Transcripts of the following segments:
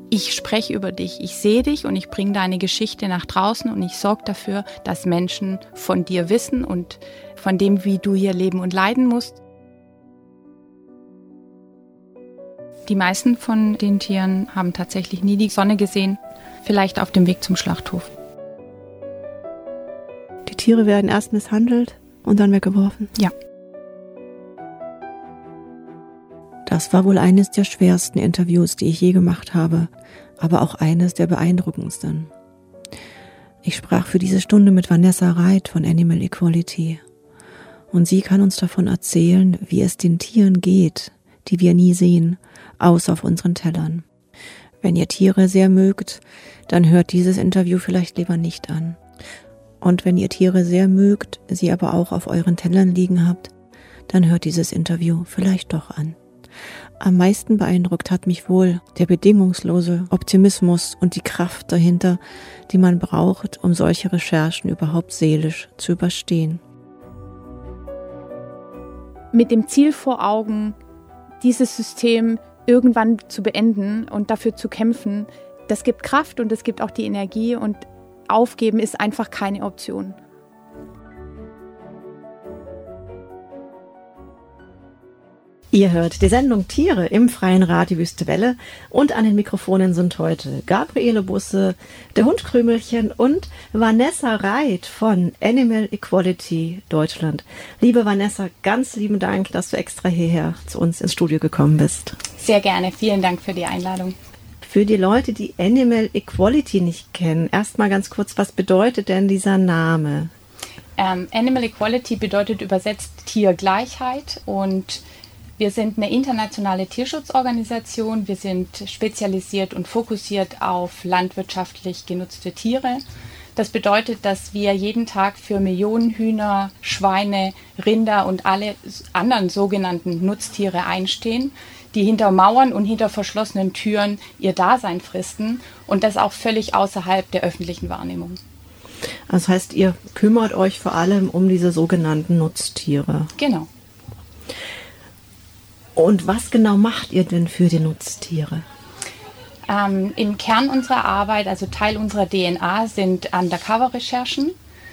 ich spreche über dich, ich sehe dich und ich bringe deine Geschichte nach draußen und ich sorge dafür, dass Menschen von dir wissen und von dem, wie du hier leben und leiden musst. Die meisten von den Tieren haben tatsächlich nie die Sonne gesehen, vielleicht auf dem Weg zum Schlachthof. Die Tiere werden erst misshandelt und dann weggeworfen? Ja. Das war wohl eines der schwersten Interviews, die ich je gemacht habe, aber auch eines der beeindruckendsten. Ich sprach für diese Stunde mit Vanessa Reit von Animal Equality. Und sie kann uns davon erzählen, wie es den Tieren geht, die wir nie sehen, außer auf unseren Tellern. Wenn ihr Tiere sehr mögt, dann hört dieses Interview vielleicht lieber nicht an. Und wenn ihr Tiere sehr mögt, sie aber auch auf euren Tellern liegen habt, dann hört dieses Interview vielleicht doch an. Am meisten beeindruckt hat mich wohl der bedingungslose Optimismus und die Kraft dahinter, die man braucht, um solche Recherchen überhaupt seelisch zu überstehen. Mit dem Ziel vor Augen, dieses System irgendwann zu beenden und dafür zu kämpfen, das gibt Kraft und es gibt auch die Energie und aufgeben ist einfach keine Option. Ihr hört die Sendung Tiere im Freien Radio Wüste Welle und an den Mikrofonen sind heute Gabriele Busse, der Hund Krümelchen und Vanessa Reit von Animal Equality Deutschland. Liebe Vanessa, ganz lieben Dank, dass du extra hierher zu uns ins Studio gekommen bist. Sehr gerne, vielen Dank für die Einladung. Für die Leute, die Animal Equality nicht kennen, erstmal ganz kurz, was bedeutet denn dieser Name? Animal Equality bedeutet übersetzt Tiergleichheit und wir sind eine internationale Tierschutzorganisation. Wir sind spezialisiert und fokussiert auf landwirtschaftlich genutzte Tiere. Das bedeutet, dass wir jeden Tag für Millionen Hühner, Schweine, Rinder und alle anderen sogenannten Nutztiere einstehen, die hinter Mauern und hinter verschlossenen Türen ihr Dasein fristen und das auch völlig außerhalb der öffentlichen Wahrnehmung. Das heißt, ihr kümmert euch vor allem um diese sogenannten Nutztiere. Genau. Und was genau macht ihr denn für die Nutztiere? Im Kern unserer Arbeit, also Teil unserer DNA, sind Undercover-Recherchen.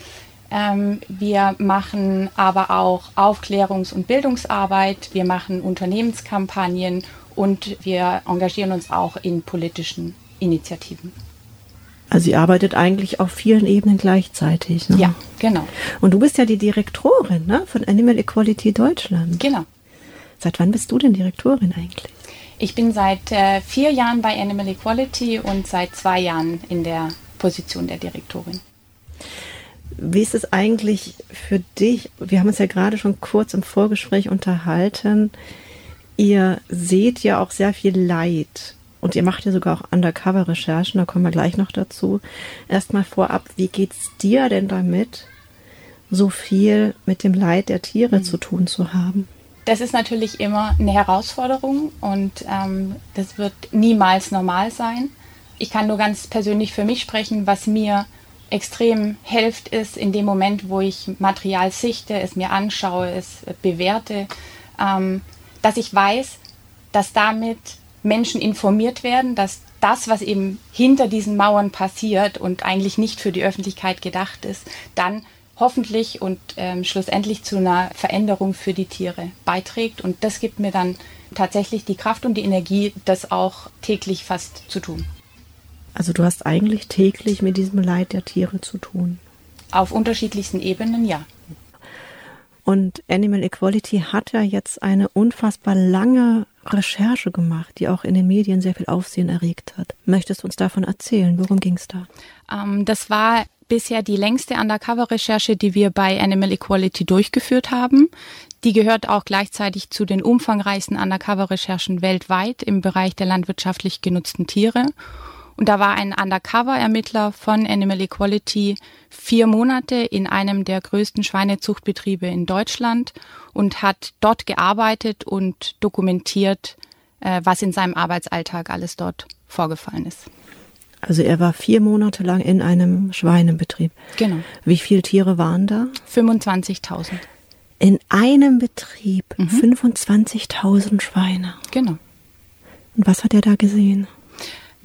Wir machen aber auch Aufklärungs- und Bildungsarbeit, wir machen Unternehmenskampagnen und wir engagieren uns auch in politischen Initiativen. Also ihr arbeitet eigentlich auf vielen Ebenen gleichzeitig, ne? Ja, genau. Und du bist ja die Direktorin, ne, von Animal Equality Deutschland. Genau. Seit wann bist du denn Direktorin eigentlich? Ich bin seit 4 Jahren bei Animal Equality und seit 2 Jahren in der Position der Direktorin. Wie ist es eigentlich für dich? Wir haben uns ja gerade schon kurz im Vorgespräch unterhalten. Ihr seht ja auch sehr viel Leid und ihr macht ja sogar auch Undercover-Recherchen, da kommen wir gleich noch dazu. Erstmal vorab, wie geht's dir denn damit, so viel mit dem Leid der Tiere zu tun zu haben? Das ist natürlich immer eine Herausforderung und das wird niemals normal sein. Ich kann nur ganz persönlich für mich sprechen, was mir extrem hilft, ist in dem Moment, wo ich Material sichte, es mir anschaue, es bewerte, dass ich weiß, dass damit Menschen informiert werden, dass das, was eben hinter diesen Mauern passiert und eigentlich nicht für die Öffentlichkeit gedacht ist, dann hoffentlich und schlussendlich zu einer Veränderung für die Tiere beiträgt. Und das gibt mir dann tatsächlich die Kraft und die Energie, das auch täglich fast zu tun. Also du hast eigentlich täglich mit diesem Leid der Tiere zu tun? Auf unterschiedlichsten Ebenen, ja. Und Animal Equality hat ja jetzt eine unfassbar lange Recherche gemacht, die auch in den Medien sehr viel Aufsehen erregt hat. Möchtest du uns davon erzählen? Worum ging es da? Das war bisher die längste Undercover-Recherche, die wir bei Animal Equality durchgeführt haben. Die gehört auch gleichzeitig zu den umfangreichsten Undercover-Recherchen weltweit im Bereich der landwirtschaftlich genutzten Tiere. Und da war ein Undercover-Ermittler von Animal Equality 4 Monate in einem der größten Schweinezuchtbetriebe in Deutschland und hat dort gearbeitet und dokumentiert, was in seinem Arbeitsalltag alles dort vorgefallen ist. Also er war 4 Monate lang in einem Schweinebetrieb. Genau. Wie viele Tiere waren da? 25.000. In einem Betrieb 25.000 Schweine. Genau. Und was hat er da gesehen?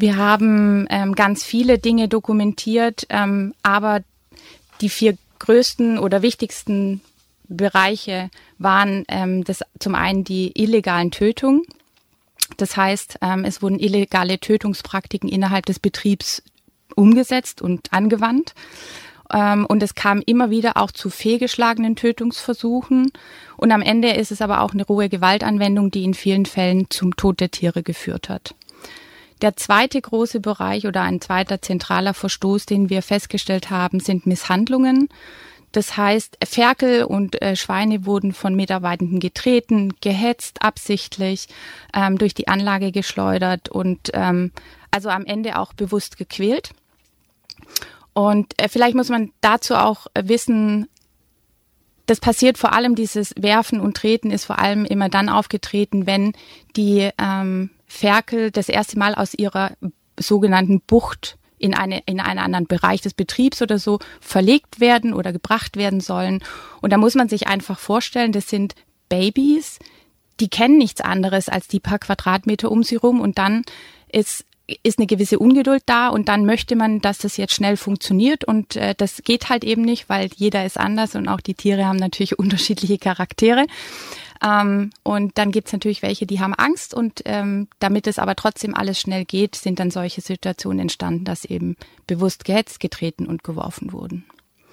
Wir haben ganz viele Dinge dokumentiert, aber die 4 größten oder wichtigsten Bereiche waren zum einen die illegalen Tötungen. Das heißt, es wurden illegale Tötungspraktiken innerhalb des Betriebs umgesetzt und angewandt. Und es kam immer wieder auch zu fehlgeschlagenen Tötungsversuchen. Und am Ende ist es aber auch eine rohe Gewaltanwendung, die in vielen Fällen zum Tod der Tiere geführt hat. Der zweite große Bereich oder ein zweiter zentraler Verstoß, den wir festgestellt haben, sind Misshandlungen. Das heißt, Ferkel und Schweine wurden von Mitarbeitenden getreten, gehetzt, absichtlich, durch die Anlage geschleudert und also am Ende auch bewusst gequält. Und vielleicht muss man dazu auch wissen, das passiert vor allem, dieses Werfen und Treten ist vor allem immer dann aufgetreten, wenn die Ferkel das erste Mal aus ihrer sogenannten Bucht in einen anderen Bereich des Betriebs oder so verlegt werden oder gebracht werden sollen. Und da muss man sich einfach vorstellen, das sind Babys, die kennen nichts anderes als die paar Quadratmeter um sie rum und dann ist eine gewisse Ungeduld da und dann möchte man, dass das jetzt schnell funktioniert und das geht halt eben nicht, weil jeder ist anders und auch die Tiere haben natürlich unterschiedliche Charaktere. Und dann gibt's natürlich welche, die haben Angst und damit es aber trotzdem alles schnell geht, sind dann solche Situationen entstanden, dass eben bewusst gehetzt, getreten und geworfen wurden.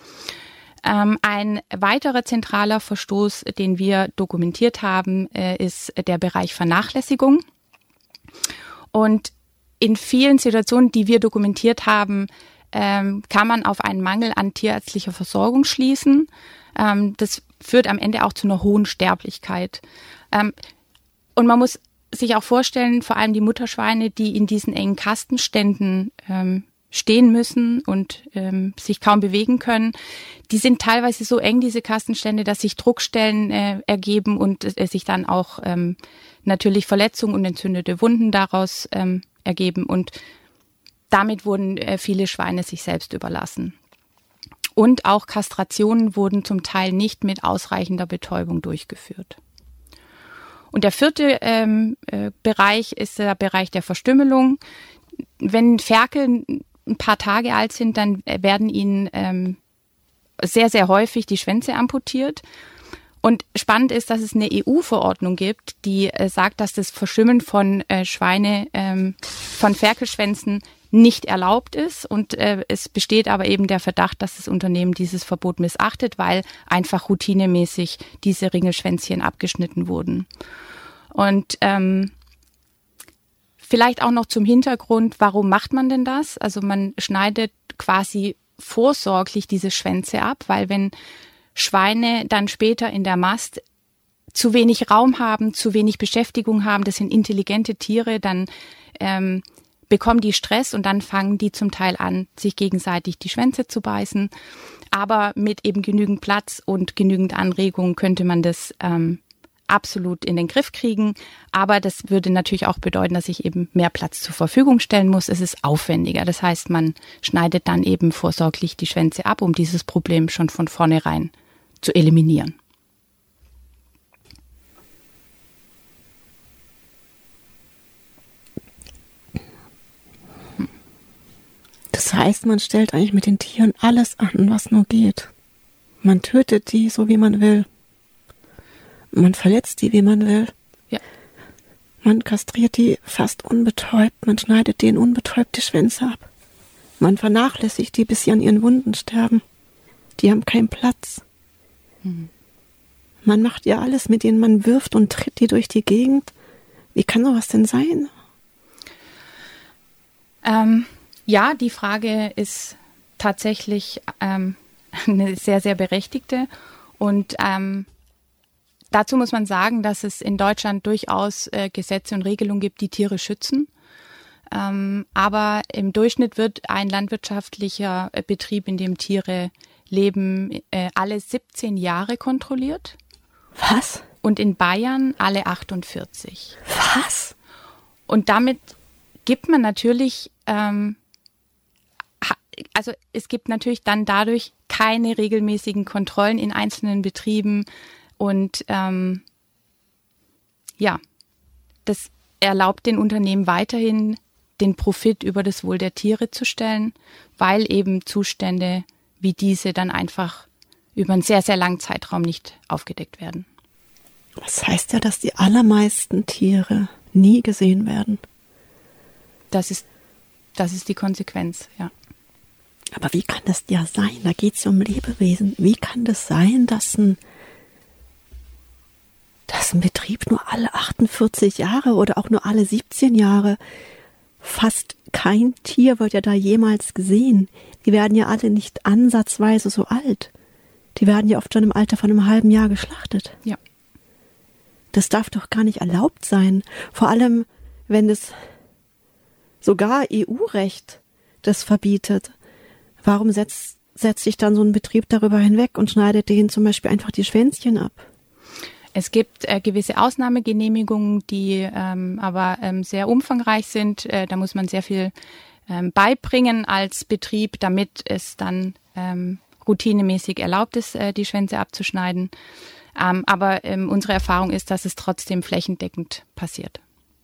Ein weiterer zentraler Verstoß, den wir dokumentiert haben, ist der Bereich Vernachlässigung. Und in vielen Situationen, die wir dokumentiert haben, kann man auf einen Mangel an tierärztlicher Versorgung schließen. Das führt am Ende auch zu einer hohen Sterblichkeit. Und man muss sich auch vorstellen, vor allem die Mutterschweine, die in diesen engen Kastenständen stehen müssen und sich kaum bewegen können, die sind teilweise so eng, diese Kastenstände, dass sich Druckstellen ergeben und sich dann auch natürlich Verletzungen und entzündete Wunden daraus ergeben. Und damit wurden viele Schweine sich selbst überlassen. Und auch Kastrationen wurden zum Teil nicht mit ausreichender Betäubung durchgeführt. Und der vierte Bereich ist der Bereich der Verstümmelung. Wenn Ferkel ein paar Tage alt sind, dann werden ihnen sehr, sehr häufig die Schwänze amputiert. Und spannend ist, dass es eine EU-Verordnung gibt, die sagt, dass das Verschimmeln von von Ferkelschwänzen nicht erlaubt ist. Und es besteht aber eben der Verdacht, dass das Unternehmen dieses Verbot missachtet, weil einfach routinemäßig diese Ringelschwänzchen abgeschnitten wurden. Und vielleicht auch noch zum Hintergrund, warum macht man denn das? Also man schneidet quasi vorsorglich diese Schwänze ab, weil wenn Schweine dann später in der Mast zu wenig Raum haben, zu wenig Beschäftigung haben, das sind intelligente Tiere, dann bekommen die Stress und dann fangen die zum Teil an, sich gegenseitig die Schwänze zu beißen. Aber mit eben genügend Platz und genügend Anregung könnte man das absolut in den Griff kriegen. Aber das würde natürlich auch bedeuten, dass ich eben mehr Platz zur Verfügung stellen muss. Es ist aufwendiger. Das heißt, man schneidet dann eben vorsorglich die Schwänze ab, um dieses Problem schon von vornherein zu eliminieren. Das heißt, man stellt eigentlich mit den Tieren alles an, was nur geht. Man tötet die so, wie man will. Man verletzt die, wie man will. Ja. Man kastriert die fast unbetäubt. Man schneidet denen unbetäubt die Schwänze ab. Man vernachlässigt die, bis sie an ihren Wunden sterben. Die haben keinen Platz. Man macht ja alles mit denen, man wirft und tritt die durch die Gegend. Wie kann sowas denn sein? Ja, die Frage ist tatsächlich eine sehr, sehr berechtigte. Und dazu muss man sagen, dass es in Deutschland durchaus Gesetze und Regelungen gibt, die Tiere schützen. Aber im Durchschnitt wird ein landwirtschaftlicher Betrieb, in dem Tiere leben, alle 17 Jahre kontrolliert. Was? Und in Bayern alle 48. Was? Und damit gibt man natürlich, also es gibt natürlich dann dadurch keine regelmäßigen Kontrollen in einzelnen Betrieben. Und ja, das erlaubt den Unternehmen weiterhin den Profit über das Wohl der Tiere zu stellen, weil eben Zustände wie diese dann einfach über einen sehr, sehr langen Zeitraum nicht aufgedeckt werden. Das heißt ja, dass die allermeisten Tiere nie gesehen werden. Das ist die Konsequenz, ja. Aber wie kann das ja sein? Da geht es ja um Lebewesen. Wie kann das sein, dass ein Betrieb nur alle 48 Jahre oder auch nur alle 17 Jahre, fast kein Tier wird ja da jemals gesehen. Die werden ja alle nicht ansatzweise so alt. Die werden ja oft schon im Alter von einem halben Jahr geschlachtet. Ja. Das darf doch gar nicht erlaubt sein. Vor allem, wenn es sogar EU-Recht das verbietet. Warum setzt sich dann so ein Betrieb darüber hinweg und schneidet denen zum Beispiel einfach die Schwänzchen ab? Es gibt gewisse Ausnahmegenehmigungen, die aber sehr umfangreich sind. Da muss man sehr viel beibringen als Betrieb, damit es dann routinemäßig erlaubt ist, die Schwänze abzuschneiden. Aber unsere Erfahrung ist, dass es trotzdem flächendeckend passiert.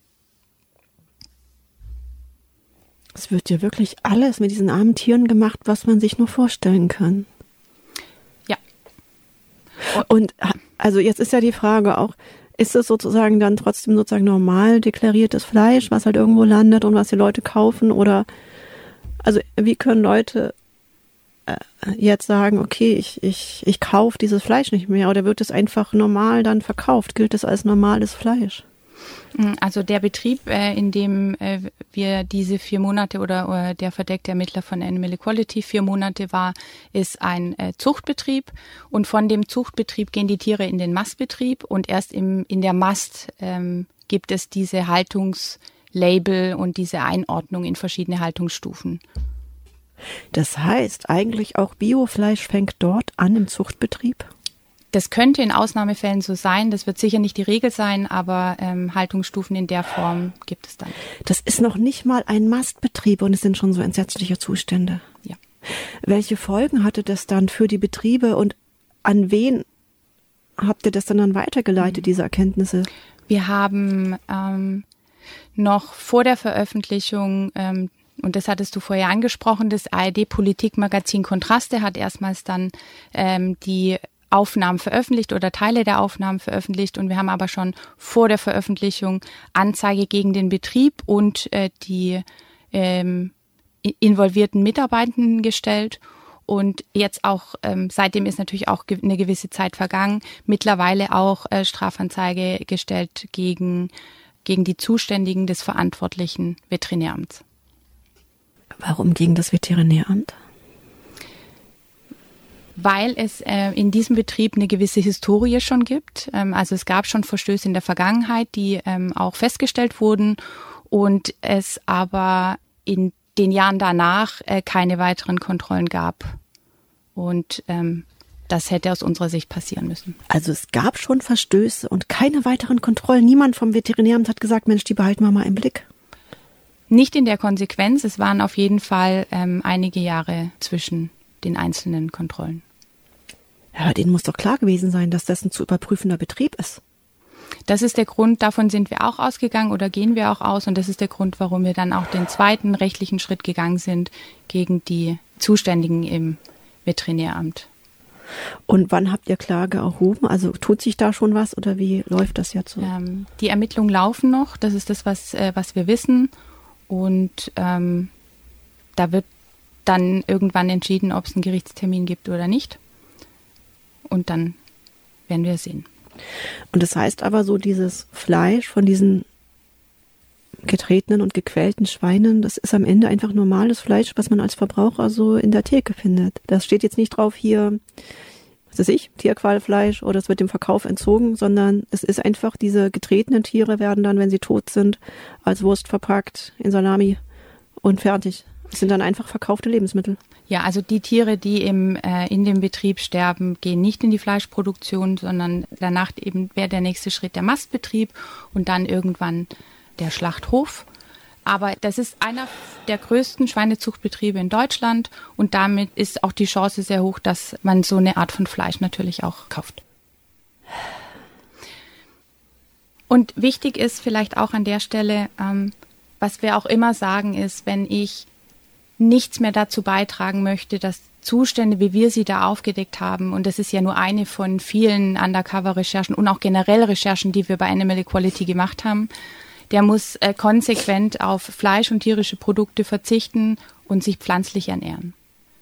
Es wird ja wirklich alles mit diesen armen Tieren gemacht, was man sich nur vorstellen kann. Ja. Und also jetzt ist ja die Frage auch, ist es sozusagen dann trotzdem sozusagen normal deklariertes Fleisch, was halt irgendwo landet und was die Leute kaufen? Oder also wie können Leute jetzt sagen, okay, ich kaufe dieses Fleisch nicht mehr, oder wird es einfach normal dann verkauft? Gilt es als normales Fleisch? Also der Betrieb, in dem wir diese 4 Monate oder der verdeckte Ermittler von Animal Equality 4 Monate war, ist ein Zuchtbetrieb, und von dem Zuchtbetrieb gehen die Tiere in den Mastbetrieb, und erst in der Mast gibt es diese Haltungslabel und diese Einordnung in verschiedene Haltungsstufen. Das heißt, eigentlich auch Biofleisch fängt dort an im Zuchtbetrieb? Das könnte in Ausnahmefällen so sein. Das wird sicher nicht die Regel sein, aber Haltungsstufen in der Form gibt es dann. Das ist noch nicht mal ein Mastbetrieb und es sind schon so entsetzliche Zustände. Ja. Welche Folgen hatte das dann für die Betriebe und an wen habt ihr das dann weitergeleitet, diese Erkenntnisse? Wir haben noch vor der Veröffentlichung, und das hattest du vorher angesprochen, das ARD-Politikmagazin Kontraste hat erstmals dann die Aufnahmen veröffentlicht oder Teile der Aufnahmen veröffentlicht, und wir haben aber schon vor der Veröffentlichung Anzeige gegen den Betrieb und die involvierten Mitarbeitenden gestellt, und jetzt auch, seitdem ist natürlich auch eine gewisse Zeit vergangen, mittlerweile auch Strafanzeige gestellt gegen die Zuständigen des verantwortlichen Veterinäramts. Warum gegen das Veterinäramt? Weil es in diesem Betrieb eine gewisse Historie schon gibt. Also es gab schon Verstöße in der Vergangenheit, die auch festgestellt wurden, und es aber in den Jahren danach keine weiteren Kontrollen gab. Und das hätte aus unserer Sicht passieren müssen. Also es gab schon Verstöße und keine weiteren Kontrollen. Niemand vom Veterinäramt hat gesagt, Mensch, die behalten wir mal im Blick. Nicht in der Konsequenz. Es waren auf jeden Fall einige Jahre zwischen den einzelnen Kontrollen. Ja, denen muss doch klar gewesen sein, dass das ein zu überprüfender Betrieb ist. Das ist der Grund, davon sind wir auch ausgegangen oder gehen wir auch aus, und das ist der Grund, warum wir dann auch den zweiten rechtlichen Schritt gegangen sind gegen die Zuständigen im Veterinäramt. Und wann habt ihr Klage erhoben? Also tut sich da schon was oder wie läuft das jetzt so? Die Ermittlungen laufen noch, das ist das, was wir wissen, und da wird dann irgendwann entschieden, ob es einen Gerichtstermin gibt oder nicht. Und dann werden wir sehen. Und das heißt aber so, dieses Fleisch von diesen getretenen und gequälten Schweinen, das ist am Ende einfach normales Fleisch, was man als Verbraucher so in der Theke findet. Das steht jetzt nicht drauf hier, was weiß ich, Tierqualfleisch oder es wird dem Verkauf entzogen, sondern es ist einfach, diese getretenen Tiere werden dann, wenn sie tot sind, als Wurst verpackt in Salami und fertig. Es sind dann einfach verkaufte Lebensmittel. Ja, also die Tiere, die in dem Betrieb sterben, gehen nicht in die Fleischproduktion, sondern danach eben wäre der nächste Schritt der Mastbetrieb und dann irgendwann der Schlachthof. Aber das ist einer der größten Schweinezuchtbetriebe in Deutschland, und damit ist auch die Chance sehr hoch, dass man so eine Art von Fleisch natürlich auch kauft. Und wichtig ist vielleicht auch an der Stelle, Was wir auch immer sagen ist, wenn ich nichts mehr dazu beitragen möchte, dass Zustände, wie wir sie da aufgedeckt haben, und das ist ja nur eine von vielen Undercover-Recherchen und auch generell Recherchen, die wir bei Animal Equality gemacht haben, der muss konsequent auf Fleisch und tierische Produkte verzichten und sich pflanzlich ernähren.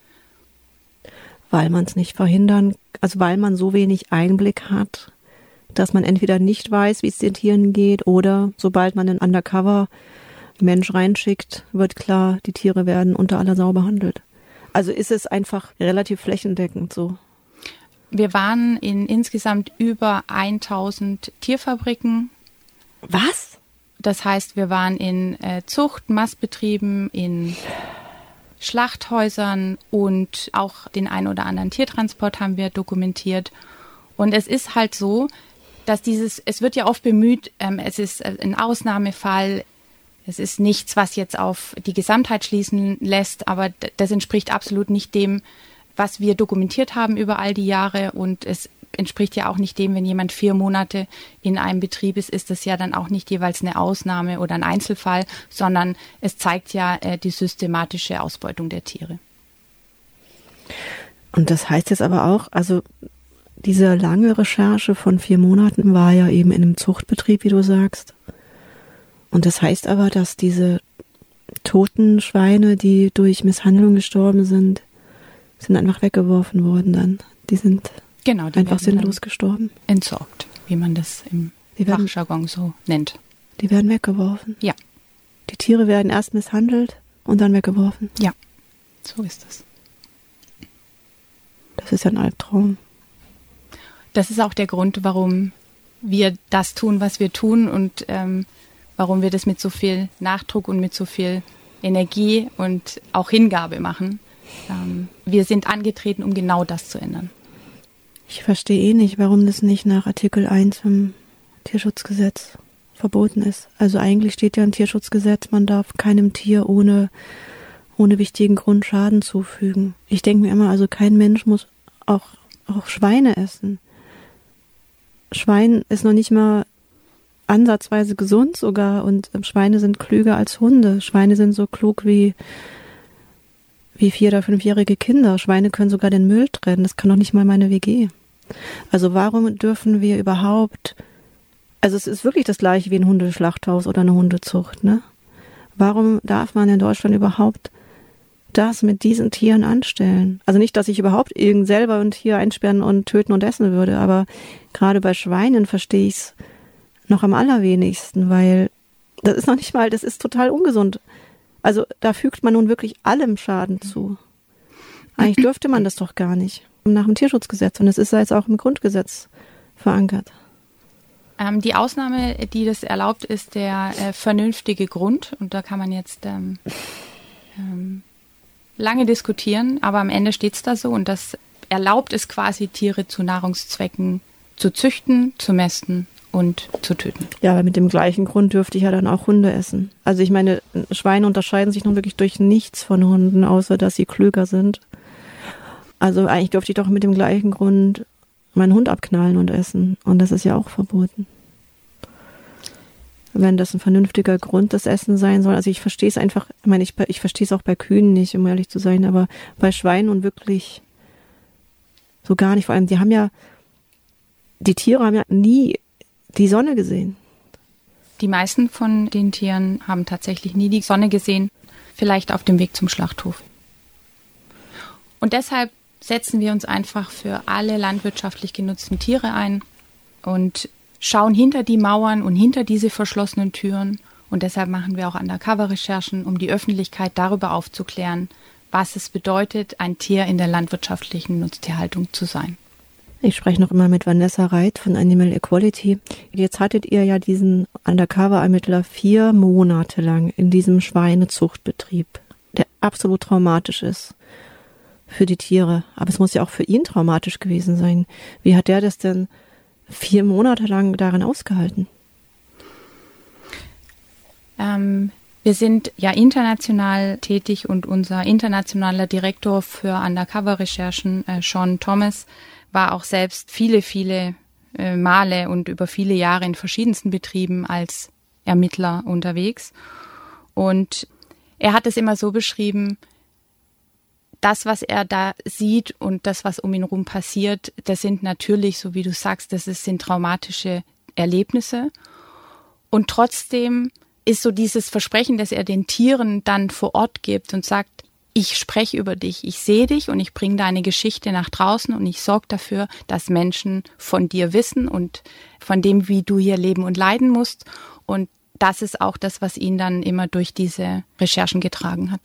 Weil man es nicht verhindern, also weil man so wenig Einblick hat, dass man entweder nicht weiß, wie es den Tieren geht, oder sobald man einen Undercover-Mensch reinschickt, wird klar, die Tiere werden unter aller Sau behandelt. Also ist es einfach relativ flächendeckend so. Wir waren in insgesamt über 1000 Tierfabriken. Was? Das heißt, wir waren in Zucht, Mastbetrieben, in Schlachthäusern und auch den ein oder anderen Tiertransport haben wir dokumentiert. Und es ist halt so, dass es wird ja oft bemüht, es ist ein Ausnahmefall, es ist nichts, was jetzt auf die Gesamtheit schließen lässt, aber das entspricht absolut nicht dem, was wir dokumentiert haben über all die Jahre, und es entspricht ja auch nicht dem, wenn jemand 4 Monate in einem Betrieb ist das ja dann auch nicht jeweils eine Ausnahme oder ein Einzelfall, sondern es zeigt ja die systematische Ausbeutung der Tiere. Und das heißt jetzt aber auch, also diese lange Recherche von 4 Monaten war ja eben in einem Zuchtbetrieb, wie du sagst. Und das heißt aber, dass diese toten Schweine, die durch Misshandlung gestorben sind einfach weggeworfen worden dann. Die sind einfach sinnlos gestorben. Entsorgt, wie man das im Fachjargon so nennt. Die werden weggeworfen? Ja. Die Tiere werden erst misshandelt und dann weggeworfen? Ja, so ist es. Das ist ja ein Albtraum. Das ist auch der Grund, warum wir das tun, was wir tun, und warum wir das mit so viel Nachdruck und mit so viel Energie und auch Hingabe machen. Wir sind angetreten, um genau das zu ändern. Ich verstehe nicht, warum das nicht nach Artikel 1 im Tierschutzgesetz verboten ist. Also eigentlich steht ja im Tierschutzgesetz, man darf keinem Tier ohne wichtigen Grund Schaden zufügen. Ich denke mir immer, also kein Mensch muss auch Schweine essen. Schwein ist noch nicht mal ansatzweise gesund sogar, und Schweine sind klüger als Hunde. Schweine sind so klug wie 4- oder 5-jährige Kinder. Schweine können sogar den Müll trennen. Das kann doch nicht mal meine WG. Also warum dürfen wir überhaupt, also es ist wirklich das gleiche wie ein Hundeschlachthaus oder eine Hundezucht, ne? Warum darf man in Deutschland überhaupt das mit diesen Tieren anstellen? Also nicht, dass ich überhaupt selber ein Tier einsperren und töten und essen würde, aber gerade bei Schweinen verstehe ich es noch am allerwenigsten, weil das ist noch nicht mal, das ist total ungesund. Also da fügt man nun wirklich allem Schaden zu. Eigentlich dürfte man das doch gar nicht nach dem Tierschutzgesetz, und es ist ja jetzt auch im Grundgesetz verankert. Die Ausnahme, die das erlaubt, ist der vernünftige Grund, und da kann man jetzt lange diskutieren, aber am Ende steht es da so, und das erlaubt es quasi, Tiere zu Nahrungszwecken zu züchten, zu mästen und zu töten. Ja, aber mit dem gleichen Grund dürfte ich ja dann auch Hunde essen. Also ich meine, Schweine unterscheiden sich nun wirklich durch nichts von Hunden, außer dass sie klüger sind. Also eigentlich dürfte ich doch mit dem gleichen Grund meinen Hund abknallen und essen. Und das ist ja auch verboten. Wenn das ein vernünftiger Grund des Essen sein soll. Also ich verstehe es einfach, ich verstehe es auch bei Kühen nicht, um ehrlich zu sein, aber bei Schweinen und wirklich so gar nicht. Vor allem, die Tiere haben ja nie die Sonne gesehen. Die meisten von den Tieren haben tatsächlich nie die Sonne gesehen, vielleicht auf dem Weg zum Schlachthof. Und deshalb setzen wir uns einfach für alle landwirtschaftlich genutzten Tiere ein und schauen hinter die Mauern und hinter diese verschlossenen Türen. Und deshalb machen wir auch Undercover-Recherchen, um die Öffentlichkeit darüber aufzuklären, was es bedeutet, ein Tier in der landwirtschaftlichen Nutztierhaltung zu sein. Ich spreche noch immer mit Vanessa Reit von Animal Equality. Jetzt hattet ihr ja diesen Undercover-Ermittler 4 Monate lang in diesem Schweinezuchtbetrieb, der absolut traumatisch ist für die Tiere. Aber es muss ja auch für ihn traumatisch gewesen sein. Wie hat der das denn 4 Monate lang darin ausgehalten? Wir sind ja international tätig, und unser internationaler Direktor für Undercover-Recherchen, Sean Thomas, war auch selbst viele Male und über viele Jahre in verschiedensten Betrieben als Ermittler unterwegs. Und er hat es immer so beschrieben, das, was er da sieht und das, was um ihn herum passiert, das sind natürlich, so wie du sagst, sind traumatische Erlebnisse. Und trotzdem ist so dieses Versprechen, das er den Tieren dann vor Ort gibt und sagt, ich spreche über dich, ich sehe dich und ich bringe deine Geschichte nach draußen und ich sorge dafür, dass Menschen von dir wissen und von dem, wie du hier leben und leiden musst. Und das ist auch das, was ihn dann immer durch diese Recherchen getragen hat.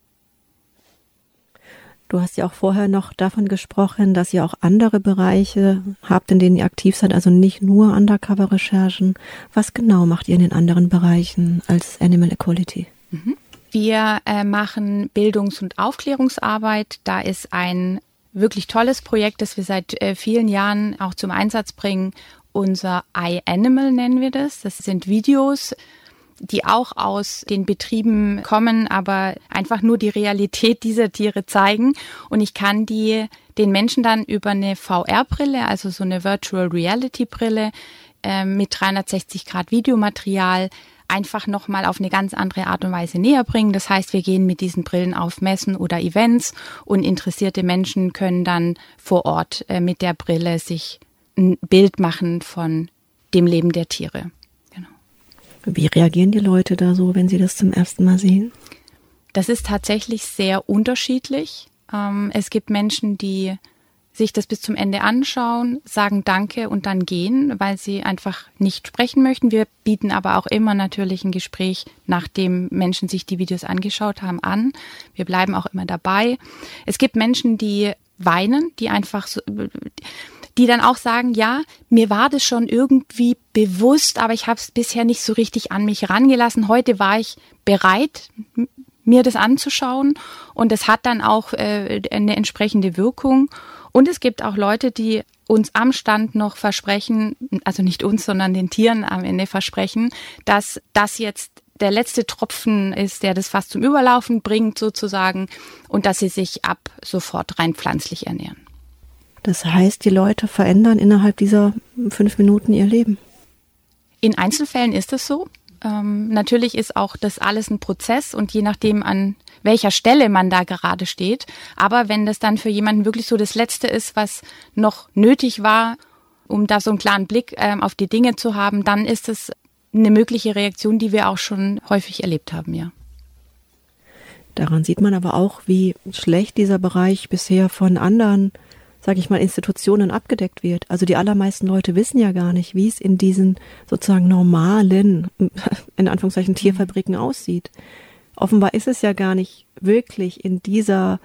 Du hast ja auch vorher noch davon gesprochen, dass ihr auch andere Bereiche habt, in denen ihr aktiv seid, also nicht nur Undercover-Recherchen. Was genau macht ihr in den anderen Bereichen als Animal Equality? Wir machen Bildungs- und Aufklärungsarbeit. Da ist ein wirklich tolles Projekt, das wir seit vielen Jahren auch zum Einsatz bringen. Unser iAnimal nennen wir das. Das sind Videos, die auch aus den Betrieben kommen, aber einfach nur die Realität dieser Tiere zeigen. Und ich kann die den Menschen dann über eine VR-Brille, also so eine Virtual Reality-Brille mit 360-Grad-Videomaterial einfach nochmal auf eine ganz andere Art und Weise näher bringen. Das heißt, wir gehen mit diesen Brillen auf Messen oder Events und interessierte Menschen können dann vor Ort mit der Brille sich ein Bild machen von dem Leben der Tiere. Wie reagieren die Leute da so, wenn sie das zum ersten Mal sehen? Das ist tatsächlich sehr unterschiedlich. Es gibt Menschen, die sich das bis zum Ende anschauen, sagen Danke und dann gehen, weil sie einfach nicht sprechen möchten. Wir bieten aber auch immer natürlich ein Gespräch, nachdem Menschen sich die Videos angeschaut haben, an. Wir bleiben auch immer dabei. Es gibt Menschen, die weinen, die einfach so, die dann auch sagen, ja, mir war das schon irgendwie bewusst, aber ich habe es bisher nicht so richtig an mich rangelassen. Heute war ich bereit, mir das anzuschauen und es hat dann auch eine entsprechende Wirkung. Und es gibt auch Leute, die uns am Stand noch versprechen, also nicht uns, sondern den Tieren am Ende versprechen, dass das jetzt der letzte Tropfen ist, der das fast zum Überlaufen bringt sozusagen und dass sie sich ab sofort rein pflanzlich ernähren. Das heißt, die Leute verändern innerhalb dieser 5 Minuten ihr Leben? In Einzelfällen ist es so. Natürlich ist auch das alles ein Prozess und je nachdem, an welcher Stelle man da gerade steht. Aber wenn das dann für jemanden wirklich so das Letzte ist, was noch nötig war, um da so einen klaren Blick auf die Dinge zu haben, dann ist es eine mögliche Reaktion, die wir auch schon häufig erlebt haben, ja. Daran sieht man aber auch, wie schlecht dieser Bereich bisher von anderen, sage ich mal, Institutionen abgedeckt wird. Also die allermeisten Leute wissen ja gar nicht, wie es in diesen sozusagen normalen, in Anführungszeichen, Tierfabriken aussieht. Offenbar ist es ja gar nicht wirklich in dieser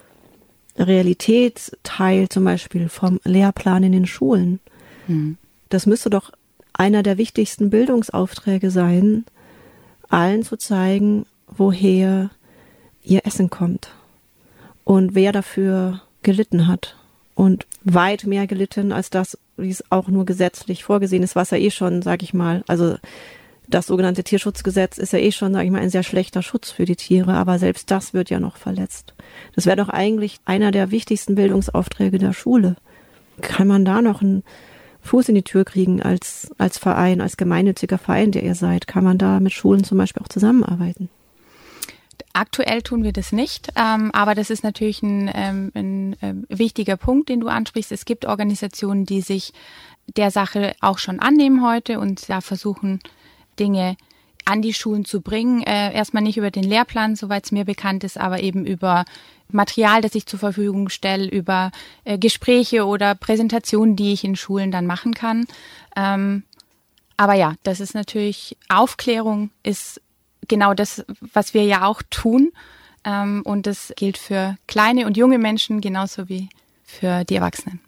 Realitätsteil zum Beispiel vom Lehrplan in den Schulen. Das müsste doch einer der wichtigsten Bildungsaufträge sein, allen zu zeigen, woher ihr Essen kommt und wer dafür gelitten hat. Und weit mehr gelitten als das, wie es auch nur gesetzlich vorgesehen ist, was ja eh schon, sage ich mal, also das sogenannte Tierschutzgesetz ist ja eh schon, sage ich mal, ein sehr schlechter Schutz für die Tiere, aber selbst das wird ja noch verletzt. Das wäre doch eigentlich einer der wichtigsten Bildungsaufträge der Schule. Kann man da noch einen Fuß in die Tür kriegen als Verein, als gemeinnütziger Verein, der ihr seid? Kann man da mit Schulen zum Beispiel auch zusammenarbeiten? Aktuell tun wir das nicht, aber das ist natürlich ein wichtiger Punkt, den du ansprichst. Es gibt Organisationen, die sich der Sache auch schon annehmen heute und da versuchen, Dinge an die Schulen zu bringen. Erstmal nicht über den Lehrplan, soweit es mir bekannt ist, aber eben über Material, das ich zur Verfügung stelle, über Gespräche oder Präsentationen, die ich in Schulen dann machen kann. Aber ja, das ist natürlich, Aufklärung ist genau das, was wir ja auch tun. Und das gilt für kleine und junge Menschen genauso wie für die Erwachsenen.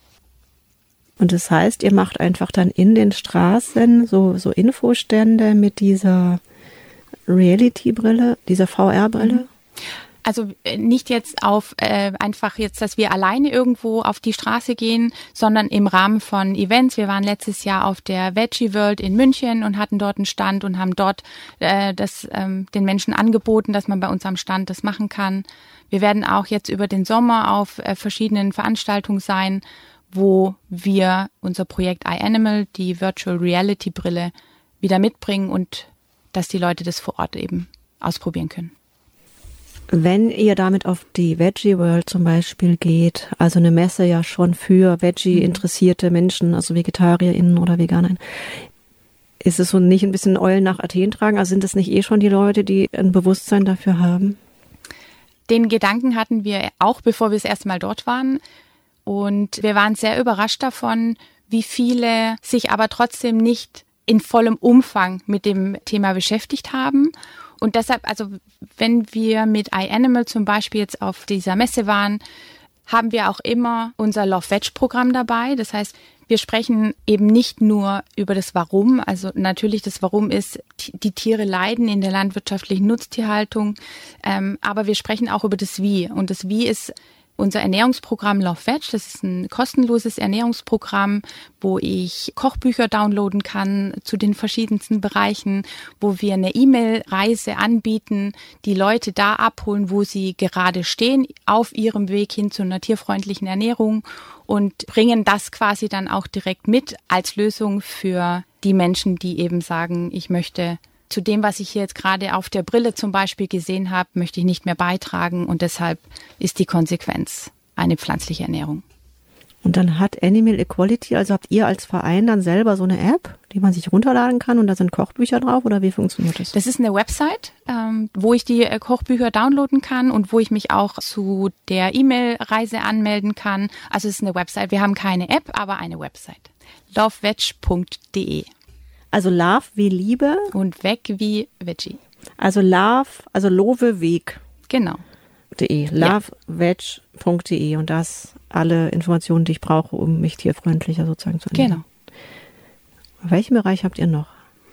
Und das heißt, ihr macht einfach dann in den Straßen so Infostände mit dieser Reality-Brille, dieser VR-Brille? Also nicht jetzt auf einfach jetzt, dass wir alleine irgendwo auf die Straße gehen, sondern im Rahmen von Events. Wir waren letztes Jahr auf der Veggie World in München und hatten dort einen Stand und haben dort den Menschen angeboten, dass man bei uns am Stand das machen kann. Wir werden auch jetzt über den Sommer auf verschiedenen Veranstaltungen sein, wo wir unser Projekt iAnimal, die Virtual Reality Brille, wieder mitbringen und dass die Leute das vor Ort eben ausprobieren können. Wenn ihr damit auf die Veggie World zum Beispiel geht, also eine Messe ja schon für Veggie-interessierte Menschen, also VegetarierInnen oder VeganerInnen, ist es so nicht ein bisschen Eulen nach Athen tragen? Also sind das nicht schon die Leute, die ein Bewusstsein dafür haben? Den Gedanken hatten wir auch, bevor wir das erste Mal dort waren. Und wir waren sehr überrascht davon, wie viele sich aber trotzdem nicht in vollem Umfang mit dem Thema beschäftigt haben. Und deshalb, also wenn wir mit iAnimal zum Beispiel jetzt auf dieser Messe waren, haben wir auch immer unser Love Veg Programm dabei. Das heißt, wir sprechen eben nicht nur über das Warum. Also natürlich das Warum ist, die Tiere leiden in der landwirtschaftlichen Nutztierhaltung. Aber wir sprechen auch über das Wie. Und das Wie ist unser Ernährungsprogramm Love Veg. Das ist ein kostenloses Ernährungsprogramm, wo ich Kochbücher downloaden kann zu den verschiedensten Bereichen, wo wir eine E-Mail-Reise anbieten, die Leute da abholen, wo sie gerade stehen, auf ihrem Weg hin zu einer tierfreundlichen Ernährung und bringen das quasi dann auch direkt mit als Lösung für die Menschen, die eben sagen, ich möchte zu dem, was ich hier jetzt gerade auf der Brille zum Beispiel gesehen habe, möchte ich nicht mehr beitragen und deshalb ist die Konsequenz eine pflanzliche Ernährung. Und dann hat Animal Equality, also habt ihr als Verein dann selber so eine App, die man sich runterladen kann und da sind Kochbücher drauf oder wie funktioniert das? Das ist eine Website, wo ich die Kochbücher downloaden kann und wo ich mich auch zu der E-Mail-Reise anmelden kann. Also es ist eine Website. Wir haben keine App, aber eine Website. loveveg.de. Also Love wie Liebe. Und Weg wie Veggie. Also Love, also Love Weg. Genau. Loveveg.de und das alle Informationen, die ich brauche, um mich tierfreundlicher sozusagen zu ernähren. Genau. Welchen Bereich habt ihr noch?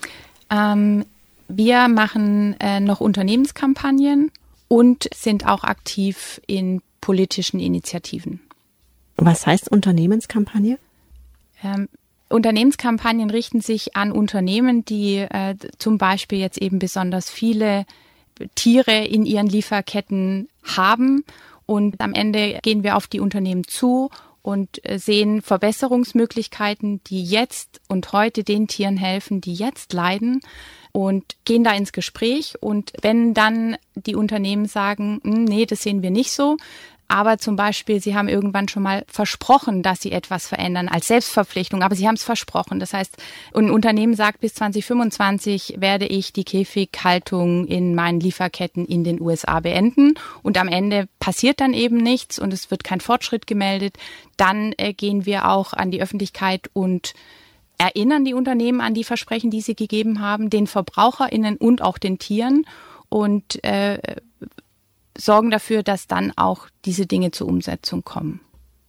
Wir machen noch Unternehmenskampagnen und sind auch aktiv in politischen Initiativen. Was heißt Unternehmenskampagne? Unternehmenskampagnen richten sich an Unternehmen, die zum Beispiel jetzt eben besonders viele Tiere in ihren Lieferketten haben. Und am Ende gehen wir auf die Unternehmen zu und sehen Verbesserungsmöglichkeiten, die jetzt und heute den Tieren helfen, die jetzt leiden und gehen da ins Gespräch. Und wenn dann die Unternehmen sagen, nee, das sehen wir nicht so, aber zum Beispiel, sie haben irgendwann schon mal versprochen, dass sie etwas verändern als Selbstverpflichtung, aber sie haben es versprochen. Das heißt, ein Unternehmen sagt, bis 2025 werde ich die Käfighaltung in meinen Lieferketten in den USA beenden und am Ende passiert dann eben nichts und es wird kein Fortschritt gemeldet. Dann gehen wir auch an die Öffentlichkeit und erinnern die Unternehmen an die Versprechen, die sie gegeben haben, den VerbraucherInnen und auch den Tieren und sorgen dafür, dass dann auch diese Dinge zur Umsetzung kommen.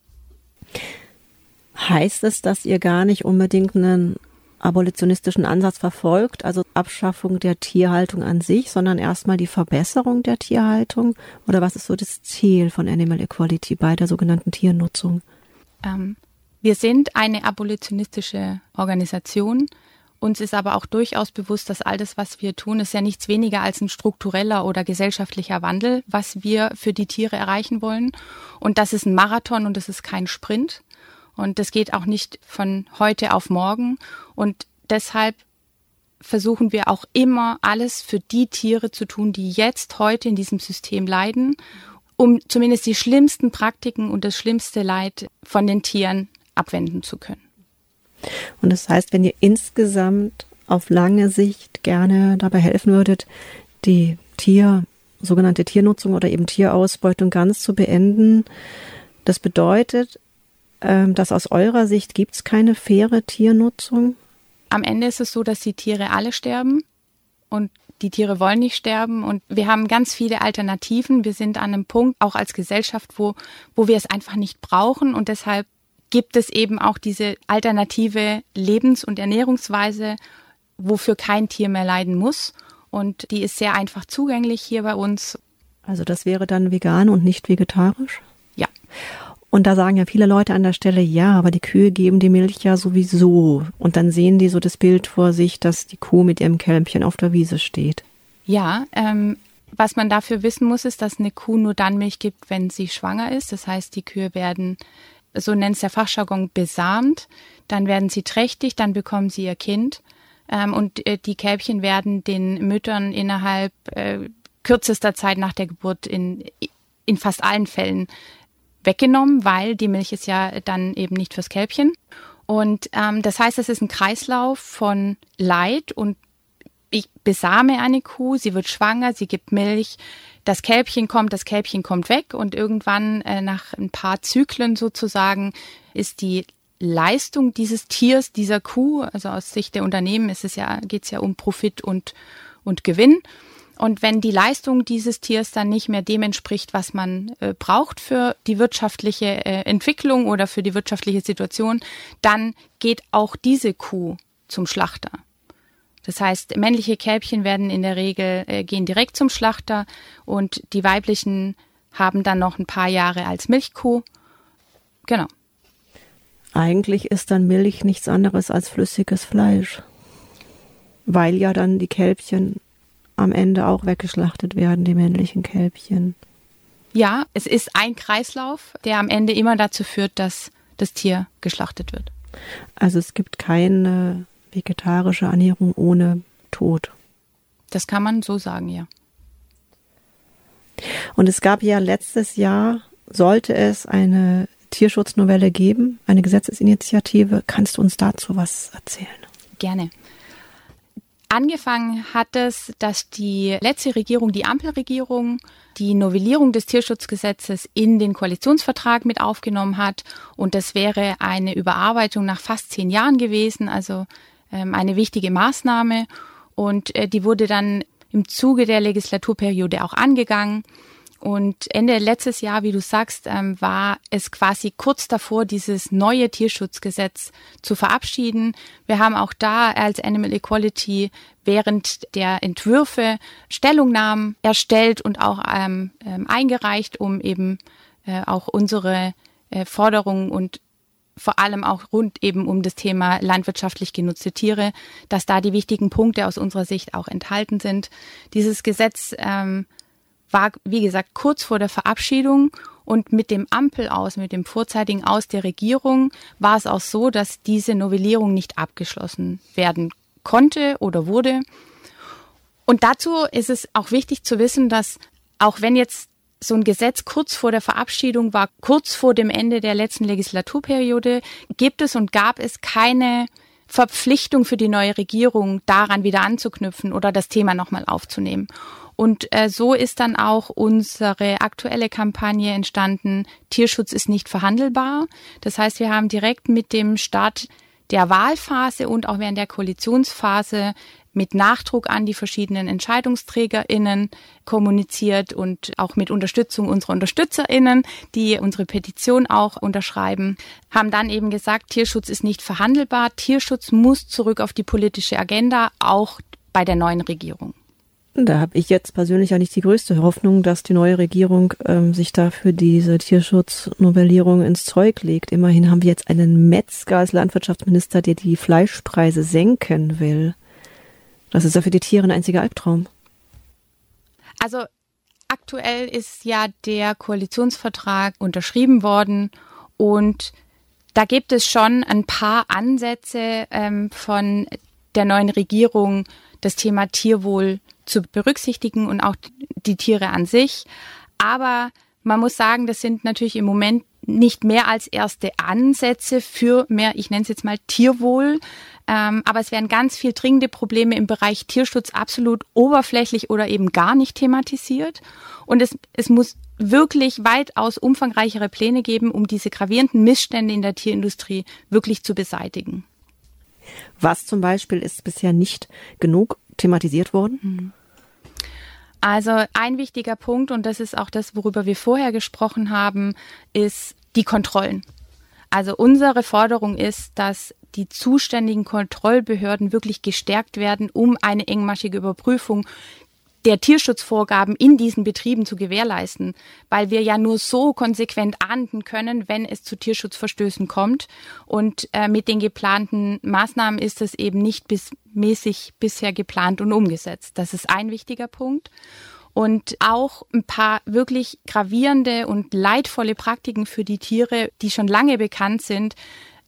Heißt es, dass ihr gar nicht unbedingt einen abolitionistischen Ansatz verfolgt, also Abschaffung der Tierhaltung an sich, sondern erstmal die Verbesserung der Tierhaltung? Oder was ist so das Ziel von Animal Equality bei der sogenannten Tiernutzung? Wir sind eine abolitionistische Organisation. Uns ist aber auch durchaus bewusst, dass all das, was wir tun, ist ja nichts weniger als ein struktureller oder gesellschaftlicher Wandel, was wir für die Tiere erreichen wollen. Und das ist ein Marathon und das ist kein Sprint. Und das geht auch nicht von heute auf morgen. Und deshalb versuchen wir auch immer, alles für die Tiere zu tun, die jetzt heute in diesem System leiden, um zumindest die schlimmsten Praktiken und das schlimmste Leid von den Tieren abwenden zu können. Und das heißt, wenn ihr insgesamt auf lange Sicht gerne dabei helfen würdet, die sogenannte Tiernutzung oder eben Tierausbeutung ganz zu beenden, das bedeutet, dass aus eurer Sicht gibt es keine faire Tiernutzung? Am Ende ist es so, dass die Tiere alle sterben und die Tiere wollen nicht sterben und wir haben ganz viele Alternativen. Wir sind an einem Punkt, auch als Gesellschaft, wo wir es einfach nicht brauchen und deshalb gibt es eben auch diese alternative Lebens- und Ernährungsweise, wofür kein Tier mehr leiden muss. Und die ist sehr einfach zugänglich hier bei uns. Also das wäre dann vegan und nicht vegetarisch? Ja. Und da sagen ja viele Leute an der Stelle, ja, aber die Kühe geben die Milch ja sowieso. Und dann sehen die so das Bild vor sich, dass die Kuh mit ihrem Kälbchen auf der Wiese steht. Ja, was man dafür wissen muss, ist, dass eine Kuh nur dann Milch gibt, wenn sie schwanger ist. Das heißt, die Kühe werden, so nennt es der Fachjargon, besamt. Dann werden sie trächtig, dann bekommen sie ihr Kind. und die Kälbchen werden den Müttern innerhalb kürzester Zeit nach der Geburt in fast allen Fällen weggenommen, weil die Milch ist ja dann eben nicht fürs Kälbchen. Und das heißt, es ist ein Kreislauf von Leid und ich besame eine Kuh, sie wird schwanger, sie gibt Milch, das Kälbchen kommt weg und irgendwann nach ein paar Zyklen sozusagen ist die Leistung dieses Tiers, dieser Kuh, also aus Sicht der Unternehmen geht es ja um Profit und Gewinn. Und wenn die Leistung dieses Tiers dann nicht mehr dem entspricht, was man braucht für die wirtschaftliche Entwicklung oder für die wirtschaftliche Situation, dann geht auch diese Kuh zum Schlachter. Das heißt, männliche Kälbchen werden in der Regel gehen direkt zum Schlachter und die weiblichen haben dann noch ein paar Jahre als Milchkuh. Genau. Eigentlich ist dann Milch nichts anderes als flüssiges Fleisch, weil ja dann die Kälbchen am Ende auch weggeschlachtet werden, die männlichen Kälbchen. Ja, es ist ein Kreislauf, der am Ende immer dazu führt, dass das Tier geschlachtet wird. Also es gibt keine vegetarische Ernährung ohne Tod. Das kann man so sagen, ja. Und es gab ja letztes Jahr, sollte es eine Tierschutznovelle geben, eine Gesetzesinitiative. Kannst du uns dazu was erzählen? Gerne. Angefangen hat es, dass die letzte Regierung, die Ampelregierung, die Novellierung des Tierschutzgesetzes in den Koalitionsvertrag mit aufgenommen hat. Und das wäre eine Überarbeitung nach fast 10 Jahren gewesen, also eine wichtige Maßnahme. Und die wurde dann im Zuge der Legislaturperiode auch angegangen. Und Ende letztes Jahr, wie du sagst, war es quasi kurz davor, dieses neue Tierschutzgesetz zu verabschieden. Wir haben auch da als Animal Equality während der Entwürfe Stellungnahmen erstellt und auch eingereicht, um eben auch unsere Forderungen und vor allem auch rund eben um das Thema landwirtschaftlich genutzte Tiere, dass da die wichtigen Punkte aus unserer Sicht auch enthalten sind. Dieses Gesetz war, wie gesagt, kurz vor der Verabschiedung und mit dem mit dem vorzeitigen Aus der Regierung war es auch so, dass diese Novellierung nicht abgeschlossen werden konnte oder wurde. Und dazu ist es auch wichtig zu wissen, dass auch wenn jetzt so ein Gesetz kurz vor der Verabschiedung war, kurz vor dem Ende der letzten Legislaturperiode, gab es keine Verpflichtung für die neue Regierung, daran wieder anzuknüpfen oder das Thema nochmal aufzunehmen. Und so ist dann auch unsere aktuelle Kampagne entstanden, Tierschutz ist nicht verhandelbar. Das heißt, wir haben direkt mit dem Start der Wahlphase und auch während der Koalitionsphase mit Nachdruck an die verschiedenen EntscheidungsträgerInnen kommuniziert und auch mit Unterstützung unserer UnterstützerInnen, die unsere Petition auch unterschreiben, haben dann eben gesagt, Tierschutz ist nicht verhandelbar, Tierschutz muss zurück auf die politische Agenda, auch bei der neuen Regierung. Da habe ich jetzt persönlich ja nicht die größte Hoffnung, dass die neue Regierung sich da für diese Tierschutznovellierung ins Zeug legt. Immerhin haben wir jetzt einen Metzger als Landwirtschaftsminister, der die Fleischpreise senken will. Das ist ja für die Tiere ein einziger Albtraum. Also aktuell ist ja der Koalitionsvertrag unterschrieben worden und da gibt es schon ein paar Ansätze von der neuen Regierung, das Thema Tierwohl zu berücksichtigen und auch die Tiere an sich. Aber man muss sagen, das sind natürlich im Moment nicht mehr als erste Ansätze für mehr, ich nenne es jetzt mal Tierwohl. Aber es werden ganz viel dringende Probleme im Bereich Tierschutz absolut oberflächlich oder eben gar nicht thematisiert. Und es muss wirklich weitaus umfangreichere Pläne geben, um diese gravierenden Missstände in der Tierindustrie wirklich zu beseitigen. Was zum Beispiel ist bisher nicht genug thematisiert worden? Also ein wichtiger Punkt, und das ist auch das, worüber wir vorher gesprochen haben, ist die Kontrollen. Also unsere Forderung ist, dass die zuständigen Kontrollbehörden wirklich gestärkt werden, um eine engmaschige Überprüfung der Tierschutzvorgaben in diesen Betrieben zu gewährleisten, weil wir ja nur so konsequent ahnden können, wenn es zu Tierschutzverstößen kommt. Und mit den geplanten Maßnahmen ist es eben nicht mäßig bisher geplant und umgesetzt. Das ist ein wichtiger Punkt. Und auch ein paar wirklich gravierende und leidvolle Praktiken für die Tiere, die schon lange bekannt sind,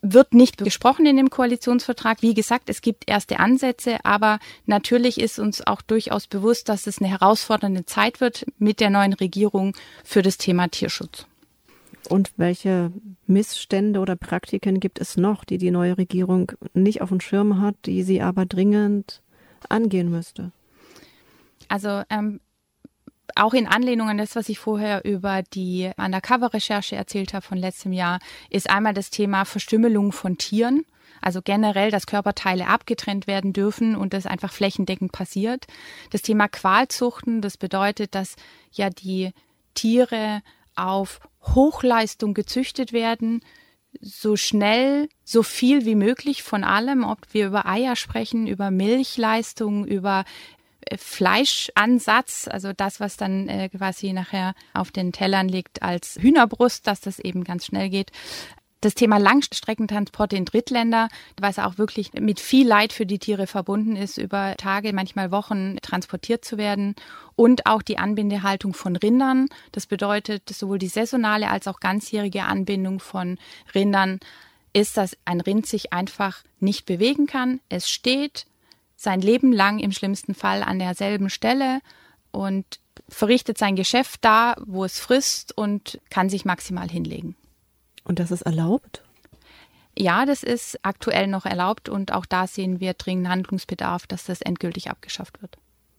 wird nicht gesprochen in dem Koalitionsvertrag. Wie gesagt, es gibt erste Ansätze, aber natürlich ist uns auch durchaus bewusst, dass es eine herausfordernde Zeit wird mit der neuen Regierung für das Thema Tierschutz. Und welche Missstände oder Praktiken gibt es noch, die neue Regierung nicht auf dem Schirm hat, die sie aber dringend angehen müsste? Also auch in Anlehnung an das, was ich vorher über die Undercover-Recherche erzählt habe von letztem Jahr, ist einmal das Thema Verstümmelung von Tieren. Also generell, dass Körperteile abgetrennt werden dürfen und das einfach flächendeckend passiert. Das Thema Qualzuchten, das bedeutet, dass ja die Tiere auf Hochleistung gezüchtet werden, so schnell, so viel wie möglich von allem, ob wir über Eier sprechen, über Milchleistung, über Fleischansatz, also das, was dann quasi nachher auf den Tellern liegt als Hühnerbrust, dass das eben ganz schnell geht. Das Thema Langstreckentransporte in Drittländer, was auch wirklich mit viel Leid für die Tiere verbunden ist, über Tage, manchmal Wochen transportiert zu werden. Und auch die Anbindehaltung von Rindern. Das bedeutet, sowohl die saisonale als auch ganzjährige Anbindung von Rindern ist, dass ein Rind sich einfach nicht bewegen kann. Es steht sein Leben lang im schlimmsten Fall an derselben Stelle und verrichtet sein Geschäft da, wo es frisst und kann sich maximal hinlegen. Und das ist erlaubt? Ja, das ist aktuell noch erlaubt und auch da sehen wir dringenden Handlungsbedarf, dass das endgültig abgeschafft wird.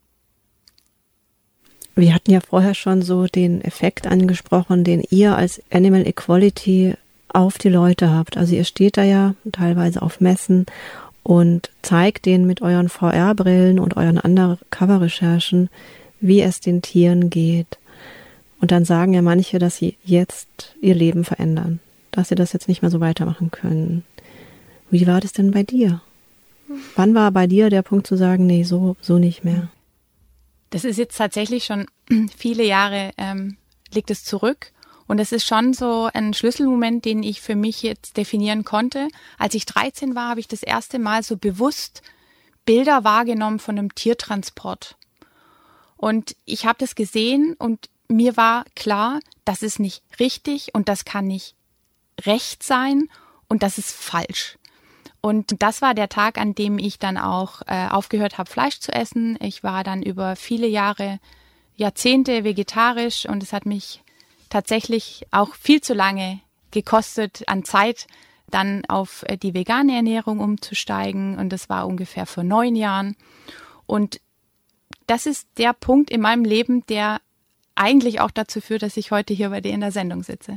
Wir hatten ja vorher schon so den Effekt angesprochen, den ihr als Animal Equality auf die Leute habt. Also ihr steht da ja teilweise auf Messen und zeigt denen mit euren VR-Brillen und euren Undercover-Recherchen, wie es den Tieren geht. Und dann sagen ja manche, dass sie jetzt ihr Leben verändern, dass sie das jetzt nicht mehr so weitermachen können. Wie war das denn bei dir? Wann war bei dir der Punkt zu sagen, nee, so nicht mehr? Das ist jetzt tatsächlich schon viele Jahre liegt es zurück. Und es ist schon so ein Schlüsselmoment, den ich für mich jetzt definieren konnte. Als ich 13 war, habe ich das erste Mal so bewusst Bilder wahrgenommen von einem Tiertransport. Und ich habe das gesehen und mir war klar, das ist nicht richtig und das kann nicht recht sein und das ist falsch. Und das war der Tag, an dem ich dann auch aufgehört habe, Fleisch zu essen. Ich war dann über viele Jahre, Jahrzehnte vegetarisch und es hat mich tatsächlich auch viel zu lange gekostet an Zeit, dann auf die vegane Ernährung umzusteigen. Und das war ungefähr vor 9 Jahren. Und das ist der Punkt in meinem Leben, der eigentlich auch dazu führt, dass ich heute hier bei dir in der Sendung sitze.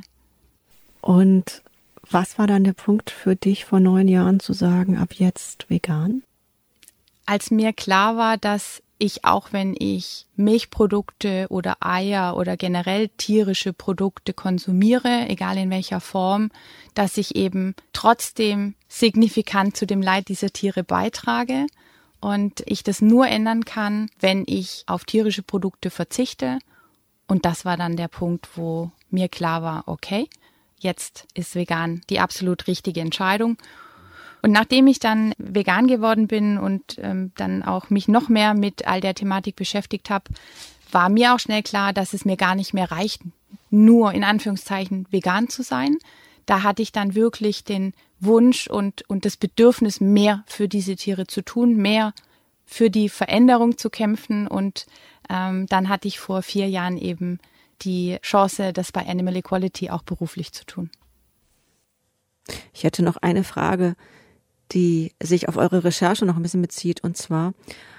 Und was war dann der Punkt für dich vor 9 Jahren zu sagen, ab jetzt vegan? Als mir klar war, dass ich, auch wenn ich Milchprodukte oder Eier oder generell tierische Produkte konsumiere, egal in welcher Form, dass ich eben trotzdem signifikant zu dem Leid dieser Tiere beitrage und ich das nur ändern kann, wenn ich auf tierische Produkte verzichte. Und das war dann der Punkt, wo mir klar war, okay, jetzt ist vegan die absolut richtige Entscheidung. Und nachdem ich dann vegan geworden bin und dann auch mich noch mehr mit all der Thematik beschäftigt habe, war mir auch schnell klar, dass es mir gar nicht mehr reicht, nur in Anführungszeichen vegan zu sein. Da hatte ich dann wirklich den Wunsch und das Bedürfnis, mehr für diese Tiere zu tun, mehr für die Veränderung zu kämpfen. Und dann hatte ich vor 4 Jahren eben die Chance, das bei Animal Equality auch beruflich zu tun. Ich hätte noch eine Frage, die sich auf eure Recherche noch ein bisschen bezieht. Und zwar,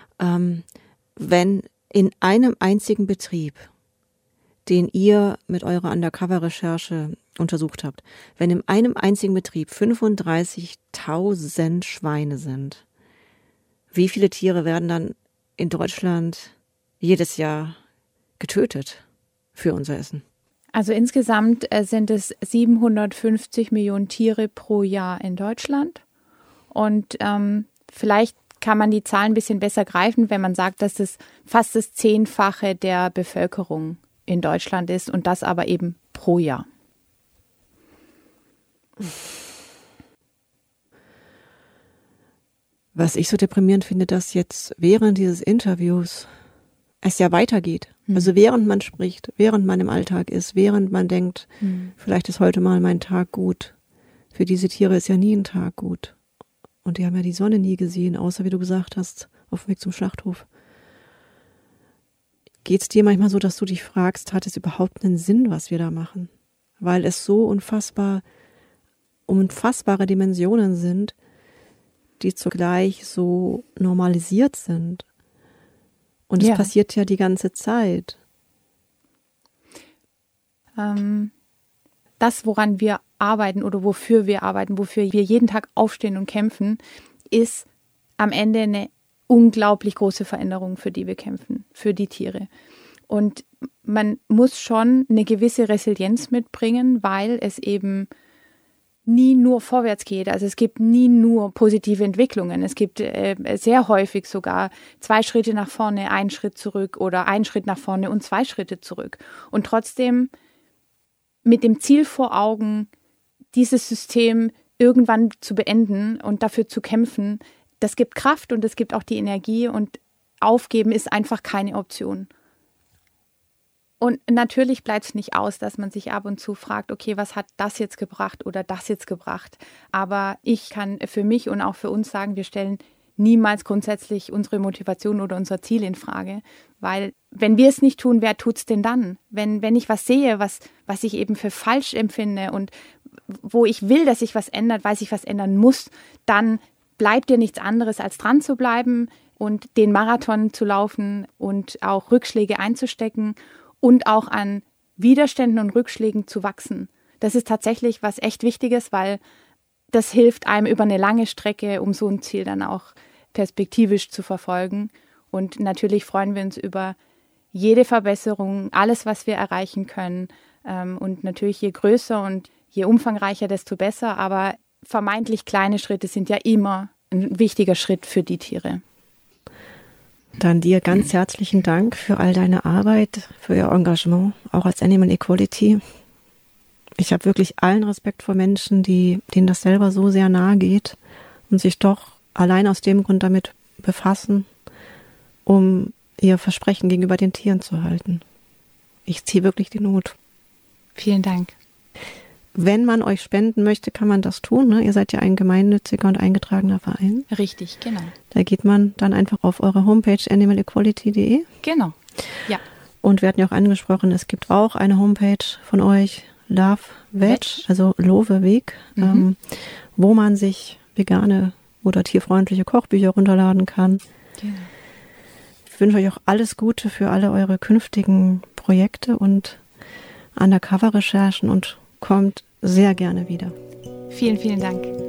wenn in einem einzigen Betrieb, den ihr mit eurer Undercover-Recherche untersucht habt, wenn in einem einzigen Betrieb 35.000 Schweine sind, wie viele Tiere werden dann in Deutschland jedes Jahr getötet für unser Essen? Also insgesamt sind es 750 Millionen Tiere pro Jahr in Deutschland. Und vielleicht kann man die Zahlen ein bisschen besser greifen, wenn man sagt, dass es fast das 10-fache der Bevölkerung in Deutschland ist und das aber eben pro Jahr. Was ich so deprimierend finde, dass jetzt während dieses Interviews es ja weitergeht. Also während man spricht, während man im Alltag ist, während man denkt, vielleicht ist heute mal mein Tag gut, Für diese Tiere ist ja nie ein Tag gut. Und die haben ja die Sonne nie gesehen, außer wie du gesagt hast, auf dem Weg zum Schlachthof. Geht es dir manchmal so, dass du dich fragst, hat es überhaupt einen Sinn, was wir da machen? Weil es so unfassbare Dimensionen sind, die zugleich so normalisiert sind. Und es passiert ja die ganze Zeit. Das, woran wir arbeiten oder wofür wir arbeiten, wofür wir jeden Tag aufstehen und kämpfen, ist am Ende eine unglaublich große Veränderung, für die wir kämpfen, für die Tiere. Und man muss schon eine gewisse Resilienz mitbringen, weil es eben nie nur vorwärts geht. Also es gibt nie nur positive Entwicklungen. Es gibt sehr häufig sogar 2 Schritte nach vorne, 1 Schritt zurück oder 1 Schritt nach vorne und 2 Schritte zurück. Und trotzdem mit dem Ziel vor Augen, dieses System irgendwann zu beenden und dafür zu kämpfen, das gibt Kraft und es gibt auch die Energie, und aufgeben ist einfach keine Option. Und natürlich bleibt es nicht aus, dass man sich ab und zu fragt, okay, was hat das jetzt gebracht oder das jetzt gebracht? Aber ich kann für mich und auch für uns sagen, wir stellen niemals grundsätzlich unsere Motivation oder unser Ziel in Frage. Weil wenn wir es nicht tun, wer tut's denn dann? Wenn ich was sehe, was ich eben für falsch empfinde und wo ich will, dass sich was ändert, weil sich was ändern muss, dann bleibt dir nichts anderes, als dran zu bleiben und den Marathon zu laufen und auch Rückschläge einzustecken und auch an Widerständen und Rückschlägen zu wachsen. Das ist tatsächlich was echt Wichtiges, weil das hilft einem über eine lange Strecke, um so ein Ziel dann auch perspektivisch zu verfolgen. Und natürlich freuen wir uns über jede Verbesserung, alles, was wir erreichen können. Und natürlich je größer und je umfangreicher, desto besser. Aber vermeintlich kleine Schritte sind ja immer ein wichtiger Schritt für die Tiere. Dann dir ganz herzlichen Dank für all deine Arbeit, für Ihr Engagement, auch als Animal Equality. Ich habe wirklich allen Respekt vor Menschen, denen das selber so sehr nahe geht und sich doch allein aus dem Grund damit befassen, um ihr Versprechen gegenüber den Tieren zu halten. Ich ziehe wirklich den Hut. Vielen Dank. Wenn man euch spenden möchte, kann man das tun. Ne? Ihr seid ja ein gemeinnütziger und eingetragener Verein. Richtig, genau. Da geht man dann einfach auf eure Homepage animalequality.de. Genau, ja. Und wir hatten ja auch angesprochen, es gibt auch eine Homepage von euch, Love Veg, also Love Weg, wo man sich vegane oder tierfreundliche Kochbücher runterladen kann. Genau. Ich wünsche euch auch alles Gute für alle eure künftigen Projekte und Undercover-Recherchen und kommt sehr gerne wieder. Vielen, vielen Dank.